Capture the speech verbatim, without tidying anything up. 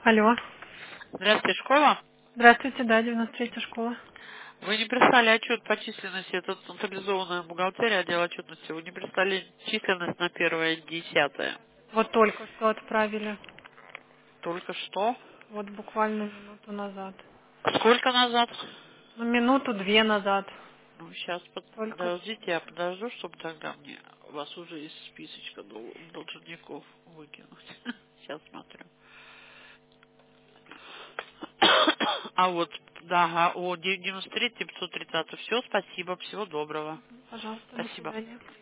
Алло. Здравствуйте, школа. Здравствуйте, да, девяносто третья школа. Вы не прислали отчет по численности, это централизованная бухгалтерия, отдел отчетности. Вы не прислали численность на первое десятое. Вот только что отправили. Только что. Вот буквально минуту назад. Сколько назад? Ну, минуту-две назад. Ну, сейчас Только подождите, я подожду, чтобы тогда мне вас уже из списочка дол- должников выкинуть. Сейчас смотрю. А вот, да, ага, о, девяносто три пятьсот тридцать. Все, спасибо, всего доброго. пожалуйста, до Спасибо. свидания.